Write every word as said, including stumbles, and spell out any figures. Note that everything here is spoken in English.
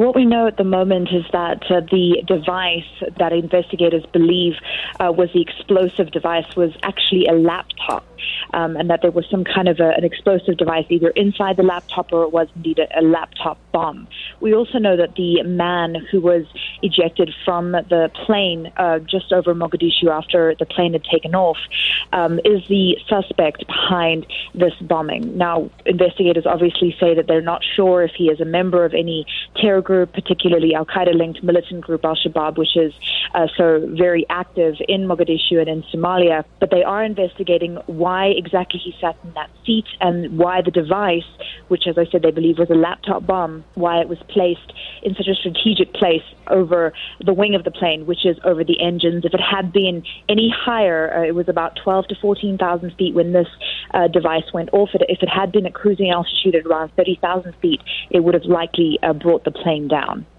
what we know at the moment is that uh, the device that investigators believe uh, was the explosive device was actually a laptop. Um, and that there was some kind of a, an explosive device either inside the laptop or it was indeed a, a laptop bomb. We also know that the man who was ejected from the plane uh, just over Mogadishu after the plane had taken off um, is the suspect behind this bombing. Now, investigators obviously say that they're not sure if he is a member of any terror group, particularly Al-Qaeda-linked militant group Al-Shabaab, which is uh, so very active in Mogadishu and in Somalia, but they are investigating why exactly he sat in that seat and why the device, which as I said they believe was a laptop bomb, why it was placed in such a strategic place over the wing of the plane, which is over the engines. If it had been any higher, uh, it was about twelve to fourteen thousand feet when this uh, device went off. It, if it had been at cruising altitude at around thirty thousand feet, it would have likely uh, brought the plane down.